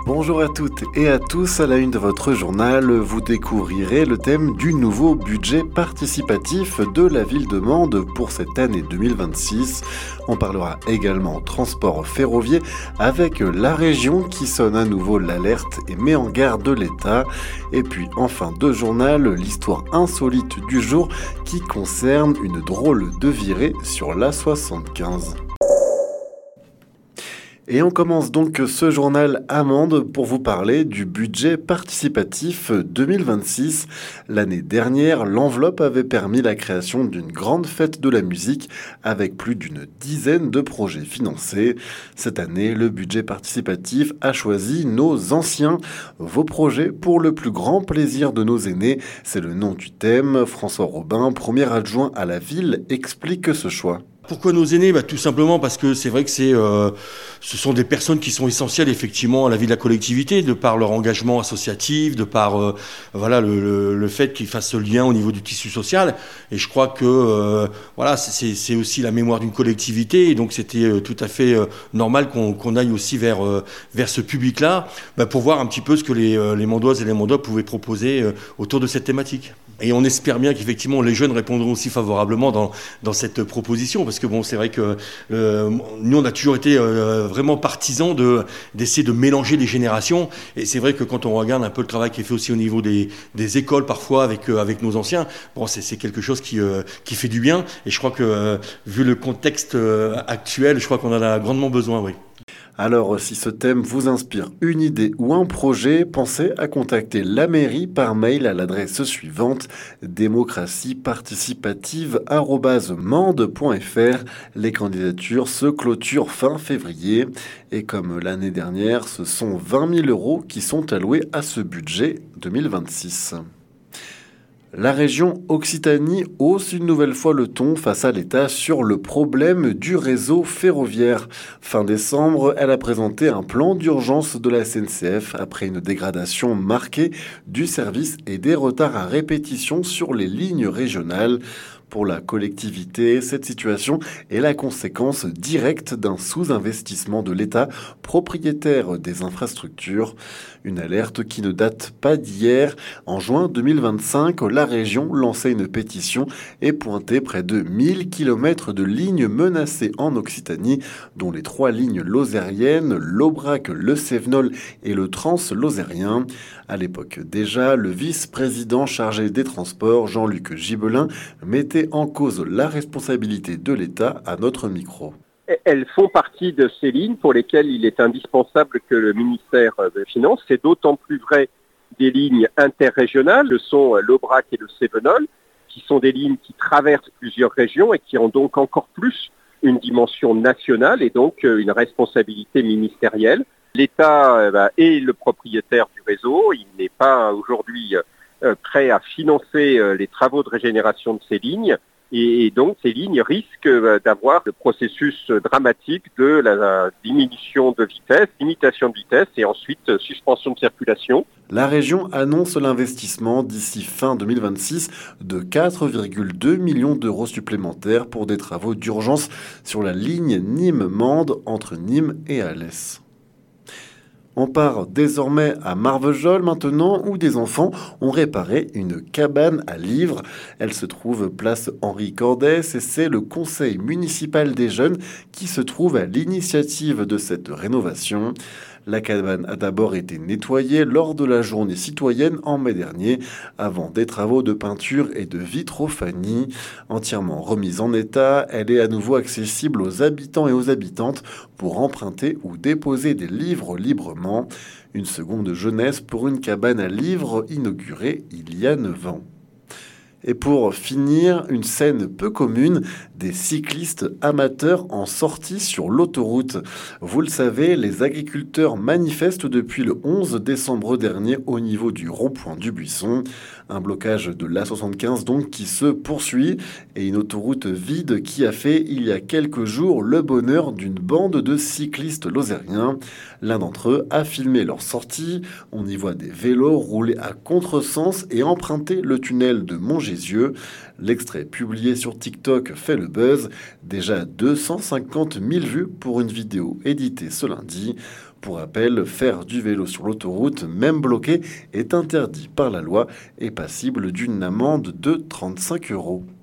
Bonjour à toutes et à tous, à la une de votre journal, vous découvrirez le thème du nouveau budget participatif de la ville de Mende pour cette année 2026. On parlera également transport ferroviaire avec la région qui sonne à nouveau l'alerte et met en garde l'État. Et puis en fin de journal, l'histoire insolite du jour qui concerne une drôle de virée sur l'A75. Et on commence donc ce journal à Mende pour vous parler du budget participatif 2026. L'année dernière, l'enveloppe avait permis la création d'une grande fête de la musique avec plus d'une dizaine de projets financés. Cette année, le budget participatif a choisi nos anciens, vos projets pour le plus grand plaisir de nos aînés. C'est le nom du thème. François Robin, premier adjoint à la ville, explique ce choix. Pourquoi nos aînés ? Tout simplement parce que c'est vrai que ce sont des personnes qui sont essentielles effectivement à la vie de la collectivité, de par leur engagement associatif, de par le fait qu'ils fassent ce lien au niveau du tissu social. Et je crois que c'est aussi la mémoire d'une collectivité. Et donc c'était tout à fait normal qu'on aille aussi vers ce public-là pour voir un petit peu ce que les Mendoises et les Mendois pouvaient proposer autour de cette thématique. Et on espère bien qu'effectivement les jeunes répondront aussi favorablement dans cette proposition, parce que c'est vrai que nous on a toujours été vraiment partisans d'essayer de mélanger les générations. Et c'est vrai que quand on regarde un peu le travail qui est fait aussi au niveau des écoles parfois avec nos anciens, c'est quelque chose qui fait du bien. Et je crois que vu le contexte actuel, je crois qu'on en a grandement besoin, oui. Alors, si ce thème vous inspire une idée ou un projet, pensez à contacter la mairie par mail à l'adresse suivante démocratieparticipative@mende.fr. Les candidatures se clôturent fin février. Et comme l'année dernière, ce sont 20 000 € qui sont alloués à ce budget 2026. La région Occitanie hausse une nouvelle fois le ton face à l'État sur le problème du réseau ferroviaire. Fin décembre, elle a présenté un plan d'urgence de la SNCF après une dégradation marquée du service et des retards à répétition sur les lignes régionales. Pour la collectivité, cette situation est la conséquence directe d'un sous-investissement de l'État, propriétaire des infrastructures. Une alerte qui ne date pas d'hier. En juin 2025, la région lançait une pétition et pointait près de 1000 km de lignes menacées en Occitanie, dont les 3 lignes lozériennes, l'Aubrac, le Cévenol et le Trans-Lozérien. À l'époque déjà, le vice-président chargé des transports, Jean-Luc Gibelin, mettait en cause la responsabilité de l'État à notre micro. Elles font partie de ces lignes pour lesquelles il est indispensable que le ministère des Finances, c'est d'autant plus vrai des lignes interrégionales, ce sont l'Aubrac et le Cévenol, qui sont des lignes qui traversent plusieurs régions et qui ont donc encore plus une dimension nationale et donc une responsabilité ministérielle. L'État est le propriétaire du réseau, il n'est pas aujourd'hui prêt à financer les travaux de régénération de ces lignes. Et donc, ces lignes risquent d'avoir le processus dramatique de la diminution de vitesse, limitation de vitesse et ensuite suspension de circulation. La région annonce l'investissement d'ici fin 2026 de 4,2 millions d'euros supplémentaires pour des travaux d'urgence sur la ligne Nîmes-Mende entre Nîmes et Alès. On part désormais à Marvejols maintenant, où des enfants ont réparé une cabane à livres. Elle se trouve place Henri Cordès et c'est le conseil municipal des jeunes qui se trouve à l'initiative de cette rénovation. La cabane a d'abord été nettoyée lors de la journée citoyenne en mai dernier, avant des travaux de peinture et de vitrophanie. Entièrement remise en état, elle est à nouveau accessible aux habitants et aux habitantes pour emprunter ou déposer des livres librement. Une seconde jeunesse pour une cabane à livres inaugurée il y a 9 ans. Et pour finir, une scène peu commune, des cyclistes amateurs en sortie sur l'autoroute. Vous le savez, les agriculteurs manifestent depuis le 11 décembre dernier au niveau du rond-point du Buisson. Un blocage de l'A75 donc qui se poursuit et une autoroute vide qui a fait il y a quelques jours le bonheur d'une bande de cyclistes lozériens. L'un d'entre eux a filmé leur sortie. On y voit des vélos rouler à contresens et emprunter le tunnel de Montgé Gézieux. L'extrait publié sur TikTok fait le buzz. Déjà 250 000 vues pour une vidéo éditée ce lundi. Pour rappel, faire du vélo sur l'autoroute, même bloqué, est interdit par la loi et passible d'une amende de 35 €.